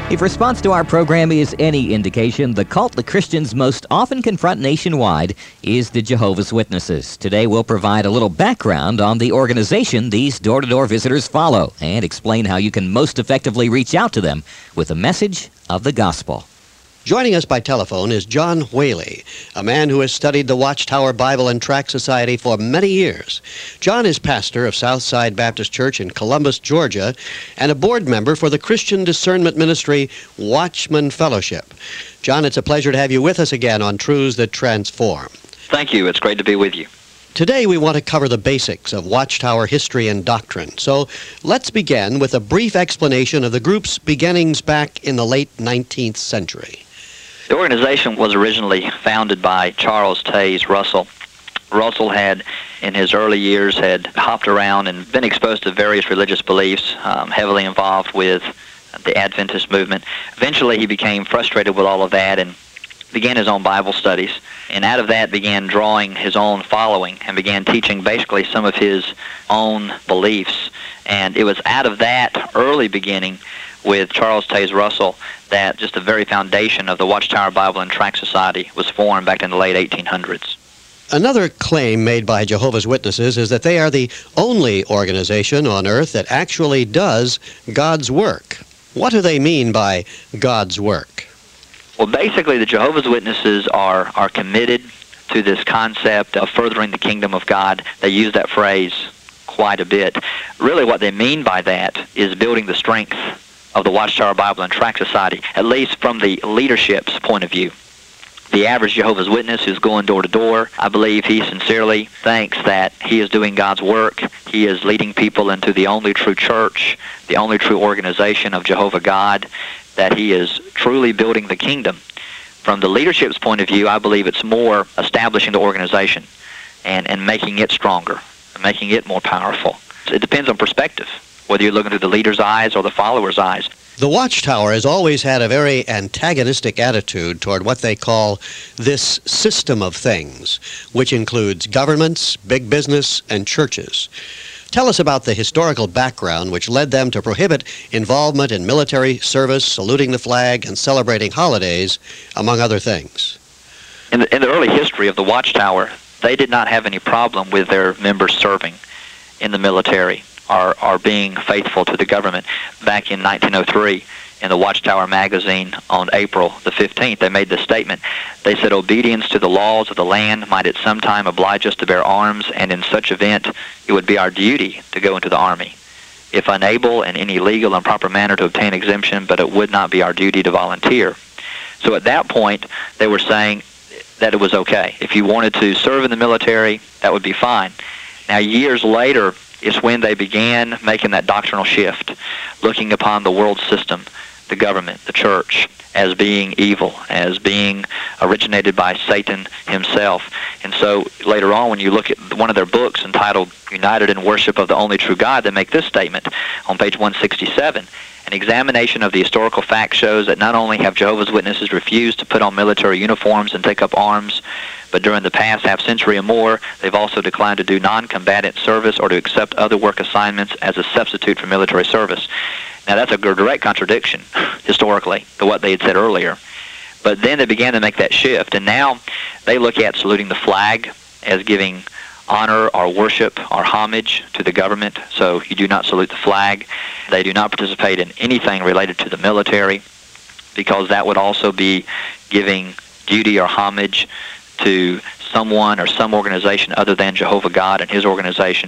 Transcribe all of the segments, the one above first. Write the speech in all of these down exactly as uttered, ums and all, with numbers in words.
If response to our program is any indication, the cult that Christians most often confront nationwide is the Jehovah's Witnesses. Today we'll provide a little background on the organization these door-to-door visitors follow and explain how you can most effectively reach out to them with a message of the gospel. Joining us by telephone is John Whaley, a man who has studied the Watchtower Bible and Tract Society for many years. John is pastor of Southside Baptist Church in Columbus, Georgia, and a board member for the Christian discernment ministry Watchman Fellowship. John, it's a pleasure to have you with us again on Truths That Transform. Thank you. It's great to be with you. Today we want to cover the basics of Watchtower history and doctrine. So let's begin with a brief explanation of the group's beginnings back in the late nineteenth century. The organization was originally founded by Charles Taze Russell. Russell had, in his early years, had hopped around and been exposed to various religious beliefs, um, heavily involved with the Adventist movement. Eventually, he became frustrated with all of that and began his own Bible studies. And out of that began drawing his own following and began teaching basically some of his own beliefs. And it was out of that early beginning with Charles Taze Russell that just the very foundation of the Watchtower Bible and Tract Society was formed back in the late eighteen hundreds. Another claim made by Jehovah's Witnesses is that they are the only organization on earth that actually does God's work. What do they mean by God's work? Well, basically, the Jehovah's Witnesses are, are committed to this concept of furthering the kingdom of God. They use that phrase quite a bit. Really, what they mean by that is building the strength of the Watchtower Bible and Tract Society, at least from the leadership's point of view. The average Jehovah's Witness who's going door to door, I believe he sincerely thinks that he is doing God's work. He is leading people into the only true church, the only true organization of Jehovah God, that he is truly building the kingdom. From the leadership's point of view, I believe it's more establishing the organization and, and making it stronger, making it more powerful. It depends on perspective, whether you're looking through the leader's eyes or the follower's eyes. The Watchtower has always had a very antagonistic attitude toward what they call this system of things, which includes governments, big business, and churches. Tell us about the historical background which led them to prohibit involvement in military service, saluting the flag, and celebrating holidays, among other things. In the, in the early history of the Watchtower, they did not have any problem with their members serving in the military or, or being faithful to the government. Back in nineteen oh three, in the Watchtower magazine on April the fifteenth, they made this statement. They said, "Obedience to the laws of the land might at some time oblige us to bear arms, and in such event it would be our duty to go into the army. If unable in any legal and proper manner to obtain exemption, but it would not be our duty to volunteer." So at that point, they were saying that it was okay. If you wanted to serve in the military, that would be fine. Now, years later is when they began making that doctrinal shift, looking upon the world system, the government, the church, as being evil, as being originated by Satan himself. And so later on, when you look at one of their books entitled United in Worship of the Only True God, they make this statement on page one sixty-seven. An examination of the historical facts shows that not only have Jehovah's Witnesses refused to put on military uniforms and take up arms, but during the past half century or more, they've also declined to do non-combatant service or to accept other work assignments as a substitute for military service. Now, that's a direct contradiction, historically, to what they had said earlier. But then they began to make that shift, and now they look at saluting the flag as giving honor or worship or homage to the government. So you do not salute the flag. They do not participate in anything related to the military, because that would also be giving duty or homage to someone or some organization other than Jehovah God and his organization.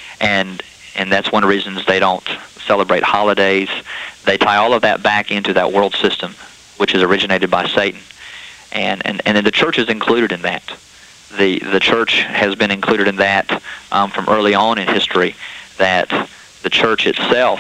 And and that's one of the reasons they don't celebrate holidays. They tie all of that back into that world system, which is originated by Satan. And and, and then the church is included in that. The, the church has been included in that um, from early on in history, that the church itself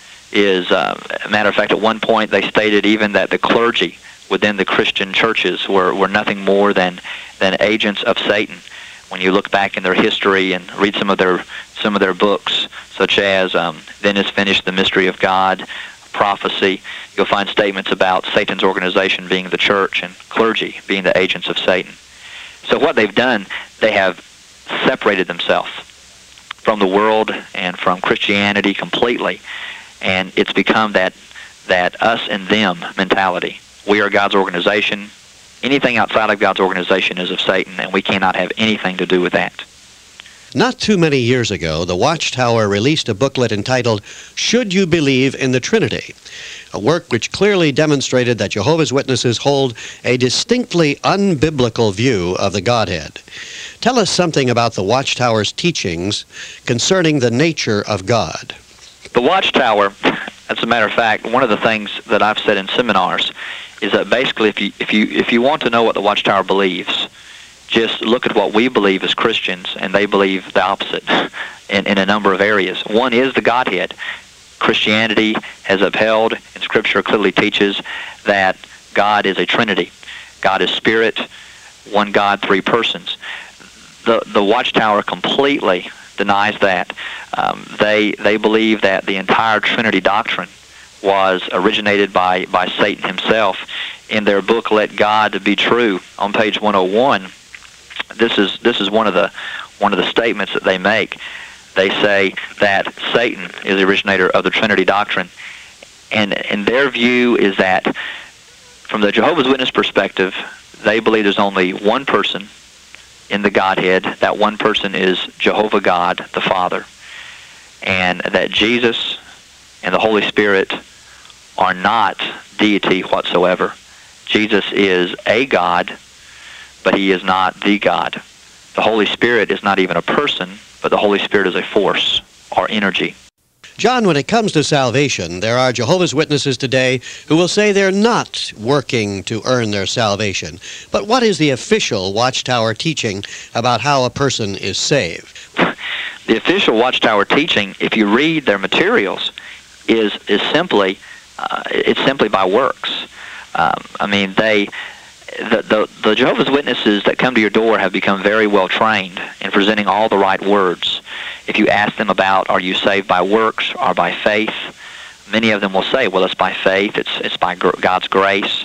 is, uh, a matter of fact, at one point they stated even that the clergy within the Christian churches were, were nothing more than, than agents of Satan. When you look back in their history and read some of their some of their books, such as um, Then Is Finished, The Mystery of God, Prophecy, you'll find statements about Satan's organization being the church and clergy being the agents of Satan. So what they've done, they have separated themselves from the world and from Christianity completely, and it's become that that us and them mentality. We are God's organization. Anything outside of God's organization is of Satan, and we cannot have anything to do with that. Not too many years ago, the Watchtower released a booklet entitled, Should You Believe in the Trinity? A work which clearly demonstrated that Jehovah's Witnesses hold a distinctly unbiblical view of the Godhead. Tell us something about the Watchtower's teachings concerning the nature of God. The Watchtower, as a matter of fact, one of the things that I've said in seminars is that basically if you, if you, if you want to know what the Watchtower believes, just look at what we believe as Christians, and they believe the opposite in, in a number of areas. One is the Godhead. Christianity has upheld, and Scripture clearly teaches that God is a Trinity. God is Spirit, one God, three persons. The, the Watchtower completely denies that. Um, they, they believe that the entire Trinity doctrine was originated by, by Satan himself. In their book, Let God Be True, on page one oh one, This is this is one of the one of the statements that they make. They say that Satan is the originator of the Trinity doctrine, and and their view is that from the Jehovah's Witness perspective, they believe there's only one person in the Godhead. That one person is Jehovah God, the Father, and that Jesus and the Holy Spirit are not deity whatsoever. Jesus is a God, but he is not the God. The Holy Spirit is not even a person, but the Holy Spirit is a force or energy. John, when it comes to salvation, there are Jehovah's Witnesses today who will say they're not working to earn their salvation. But what is the official Watchtower teaching about how a person is saved? The official Watchtower teaching, if you read their materials, is is simply uh, it's simply by works. Um, I mean, they. The, the, the Jehovah's Witnesses that come to your door have become very well trained in presenting all the right words. If you ask them about, are you saved by works or by faith, many of them will say, well, it's by faith, it's, it's by gr- God's grace.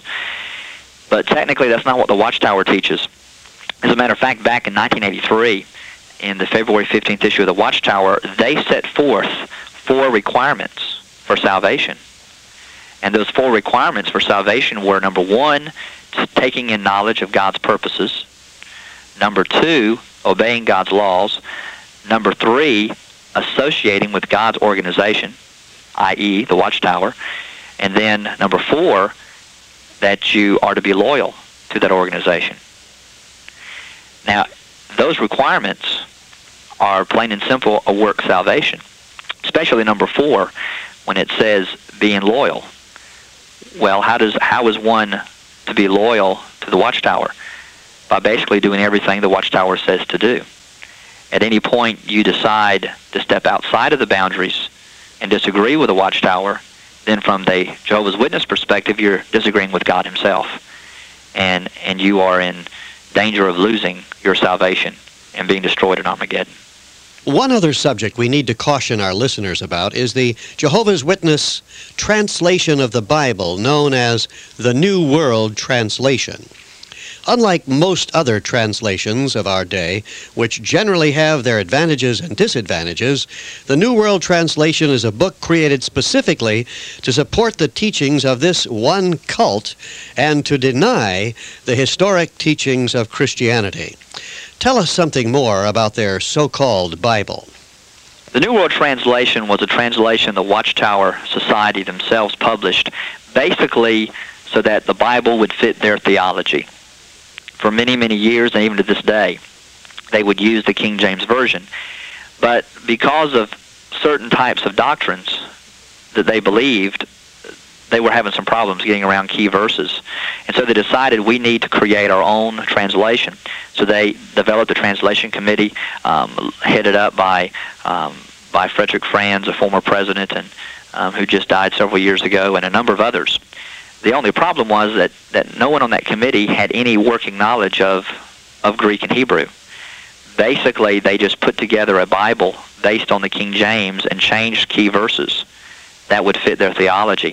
But technically, that's not what the Watchtower teaches. As a matter of fact, back in nineteen eighty-three, in the February fifteenth issue of the Watchtower, they set forth four requirements for salvation. And those four requirements for salvation were, number one, taking in knowledge of God's purposes. Number two, obeying God's laws. Number three, associating with God's organization, that is the Watchtower. And then number four, that you are to be loyal to that organization. Now, those requirements are plain and simple a work salvation, especially number four, when it says being loyal. Well, how does how is one to be loyal to the Watchtower? By basically doing everything the Watchtower says to do. At any point you decide to step outside of the boundaries and disagree with the Watchtower, then from the Jehovah's Witness perspective, you're disagreeing with God himself. And, and you are in danger of losing your salvation and being destroyed in Armageddon. One other subject we need to caution our listeners about is the Jehovah's Witness translation of the Bible known as the New World Translation. Unlike most other translations of our day, which generally have their advantages and disadvantages, the New World Translation is a book created specifically to support the teachings of this one cult and to deny the historic teachings of Christianity. Tell us something more about their so-called Bible. The New World Translation was a translation the Watchtower Society themselves published, basically so that the Bible would fit their theology. For many, many years, and even to this day, they would use the King James Version. But because of certain types of doctrines that they believed, they were having some problems getting around key verses. And so they decided we need to create our own translation. So they developed a translation committee um, headed up by um, by Frederick Franz, a former president and um, who just died several years ago, and a number of others. The only problem was that, that no one on that committee had any working knowledge of, of Greek and Hebrew. Basically, they just put together a Bible based on the King James and changed key verses that would fit their theology.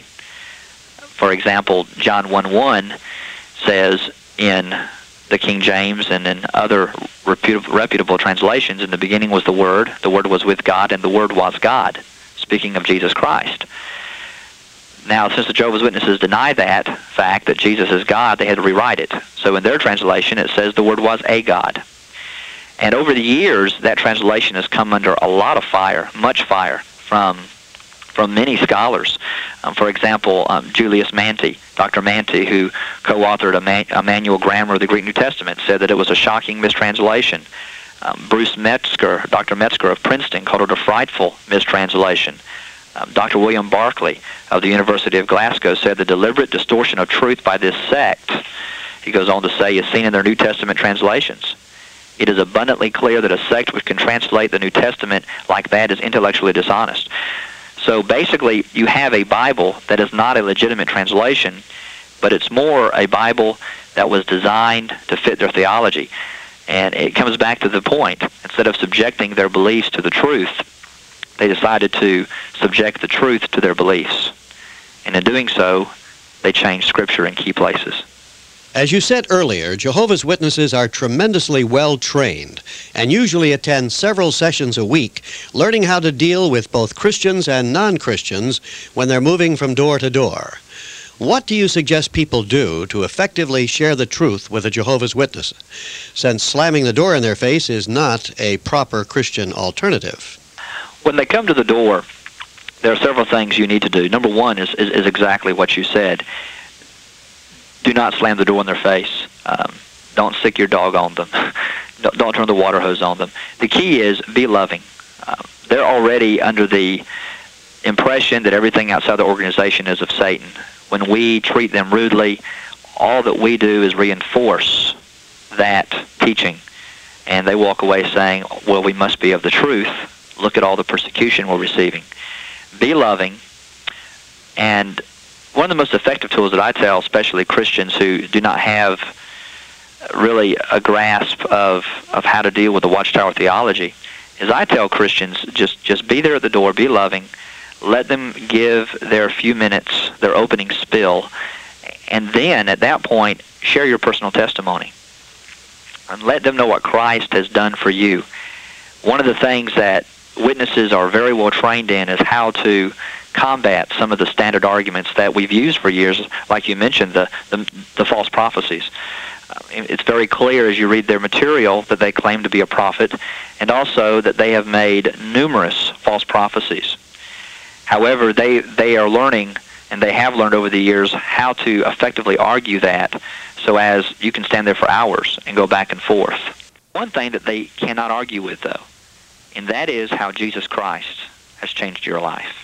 For example, John one one says in the King James and in other reputable, reputable translations, in the beginning was the Word, the Word was with God, and the Word was God, speaking of Jesus Christ. Now, since the Jehovah's Witnesses deny that fact, that Jesus is God, they had to rewrite it. So in their translation, it says the Word was a God. And over the years, that translation has come under a lot of fire, much fire, from from many scholars. Um, for example, um, Julius Manti, Doctor Manti, who co-authored a, man, a manual grammar of the Greek New Testament, said that it was a shocking mistranslation. Um, Bruce Metzger, Doctor Metzger of Princeton, called it a frightful mistranslation. Um, Doctor William Barclay of the University of Glasgow said the deliberate distortion of truth by this sect, he goes on to say, is seen in their New Testament translations. It is abundantly clear that a sect which can translate the New Testament like that is intellectually dishonest. So basically, you have a Bible that is not a legitimate translation, but it's more a Bible that was designed to fit their theology. And it comes back to the point. Instead of subjecting their beliefs to the truth, they decided to subject the truth to their beliefs. And in doing so, they changed Scripture in key places. As you said earlier, Jehovah's Witnesses are tremendously well trained and usually attend several sessions a week, learning how to deal with both Christians and non-Christians when they're moving from door to door. What do you suggest people do to effectively share the truth with a Jehovah's Witness, since slamming the door in their face is not a proper Christian alternative? When they come to the door, there are several things you need to do. Number one is, is, is exactly what you said. Do not slam the door in their face. Um, don't stick your dog on them. don't, don't turn the water hose on them. The key is be loving. Uh, they're already under the impression that everything outside the organization is of Satan. When we treat them rudely, all that we do is reinforce that teaching. And they walk away saying, well, we must be of the truth. Look at all the persecution we're receiving. Be loving. And one of the most effective tools that I tell, especially Christians who do not have really a grasp of, of how to deal with the Watchtower theology, is I tell Christians, just, just be there at the door, be loving, let them give their few minutes, their opening spill, and then at that point, share your personal testimony. And let them know what Christ has done for you. One of the things that witnesses are very well trained in is how to combat some of the standard arguments that we've used for years, like you mentioned, the, the, the false prophecies. Uh, it's very clear as you read their material that they claim to be a prophet, and also that they have made numerous false prophecies. However, they, they are learning, and they have learned over the years, how to effectively argue that so as you can stand there for hours and go back and forth. One thing that they cannot argue with, though, and that is how Jesus Christ has changed your life.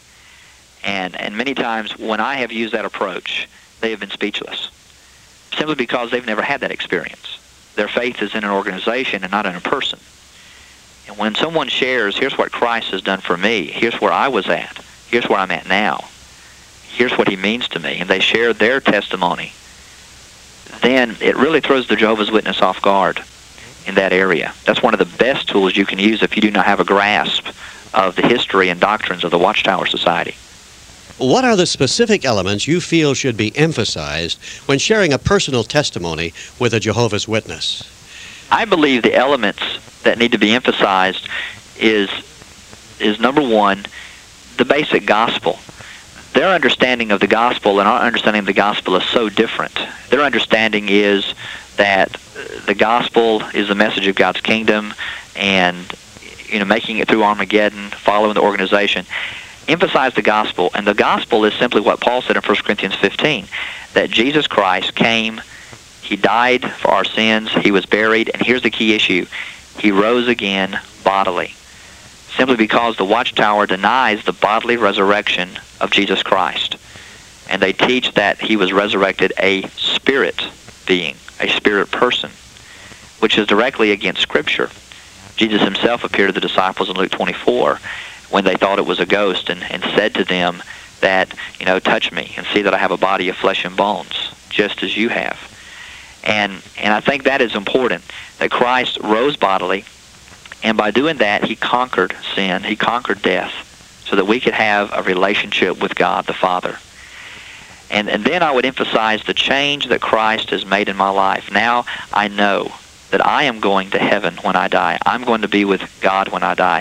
And and many times when I have used that approach, they have been speechless, simply because they've never had that experience. Their faith is in an organization and not in a person. And when someone shares, here's what Christ has done for me, here's where I was at, here's where I'm at now, here's what he means to me, and they share their testimony, then it really throws the Jehovah's Witness off guard in that area. That's one of the best tools you can use if you do not have a grasp of the history and doctrines of the Watchtower Society. What are the specific elements you feel should be emphasized when sharing a personal testimony with a Jehovah's Witness? I believe the elements that need to be emphasized is, is number one, the basic gospel. Their understanding of the gospel and our understanding of the gospel is so different. Their understanding is that the gospel is the message of God's kingdom, and you know, making it through Armageddon, following the organization. Emphasize the gospel, and the gospel is simply what Paul said in First Corinthians fifteen, that Jesus Christ came, he died for our sins, he was buried, and here's the key issue, he rose again bodily. Simply because the Watchtower denies the bodily resurrection of Jesus Christ. And they teach that he was resurrected a spirit being, a spirit person, which is directly against Scripture. Jesus himself appeared to the disciples in Luke twenty-four when they thought it was a ghost, and, and said to them that, you know, touch me and see that I have a body of flesh and bones, just as you have. And and I think that is important, that Christ rose bodily, and by doing that, he conquered sin, he conquered death, so that we could have a relationship with God the Father. And, and then I would emphasize the change that Christ has made in my life. Now I know that I am going to heaven when I die. I'm going to be with God when I die.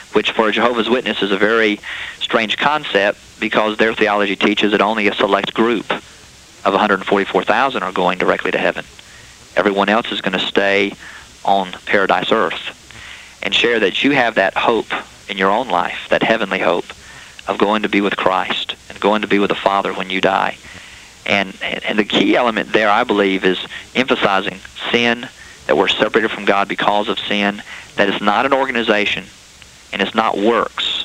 which for a Jehovah's Witness is a very strange concept because their theology teaches that only a select group of one hundred forty-four thousand are going directly to heaven. Everyone else is going to stay on paradise earth, and share that you have that hope in your own life, that heavenly hope of going to be with Christ and going to be with the Father when you die. And, and the key element there, I believe, is emphasizing sin, that we're separated from God because of sin, that it's not an organization and it's not works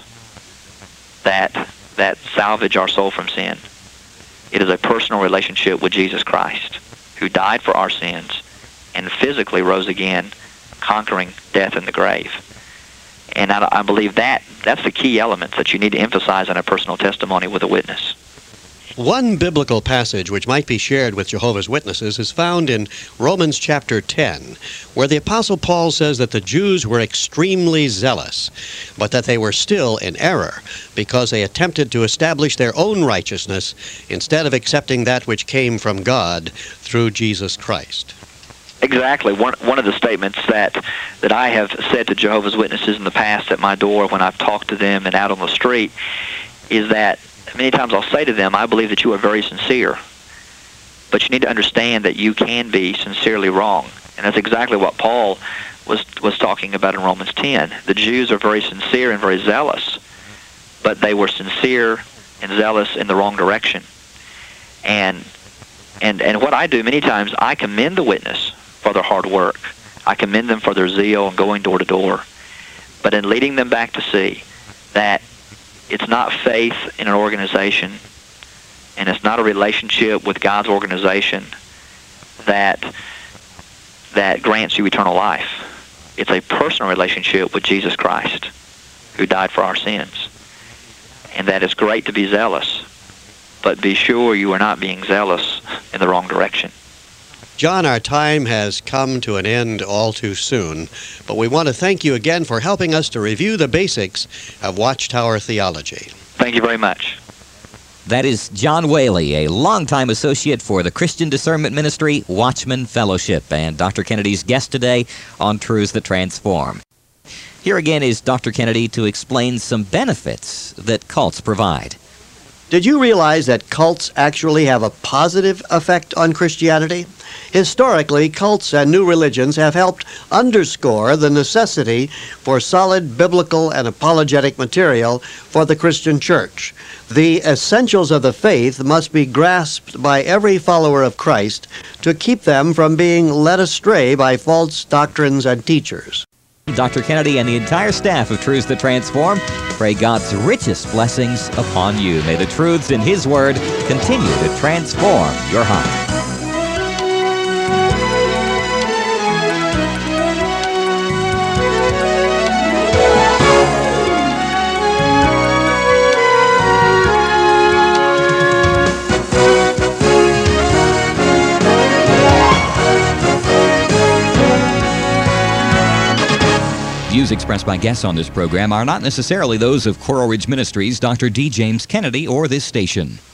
that, that salvage our soul from sin. It is a personal relationship with Jesus Christ, who died for our sins and physically rose again, conquering death and the grave. And I, I believe that that's the key elements that you need to emphasize in a personal testimony with a witness. One biblical passage which might be shared with Jehovah's Witnesses is found in Romans chapter ten, where the Apostle Paul says that the Jews were extremely zealous, but that they were still in error because they attempted to establish their own righteousness instead of accepting that which came from God through Jesus Christ. Exactly. One one of the statements that that I have said to Jehovah's Witnesses in the past at my door when I've talked to them and out on the street is that many times I'll say to them, I believe that you are very sincere, but you need to understand that you can be sincerely wrong. And that's exactly what Paul was was talking about in Romans ten. The Jews are very sincere and very zealous, but they were sincere and zealous in the wrong direction. And and and what I do many times, I commend the witness for their hard work. I commend them for their zeal and going door to door. But in leading them back to see that it's not faith in an organization, and it's not a relationship with God's organization that that grants you eternal life. It's a personal relationship with Jesus Christ, who died for our sins. And that it's great to be zealous, but be sure you are not being zealous in the wrong direction. John, our time has come to an end all too soon, but we want to thank you again for helping us to review the basics of Watchtower theology. Thank you very much. That is John Whaley, a longtime associate for the Christian Discernment Ministry Watchman Fellowship, and Doctor Kennedy's guest today on Truths That Transform. Here again is Doctor Kennedy to explain some benefits that cults provide. Did you realize that cults actually have a positive effect on Christianity? Historically, cults and new religions have helped underscore the necessity for solid biblical and apologetic material for the Christian church. The essentials of the faith must be grasped by every follower of Christ to keep them from being led astray by false doctrines and teachers. Doctor Kennedy and the entire staff of Truths That Transform pray God's richest blessings upon you. May the truths in His Word continue to transform your heart. Views expressed by guests on this program are not necessarily those of Coral Ridge Ministries, Doctor D. James Kennedy, or this station.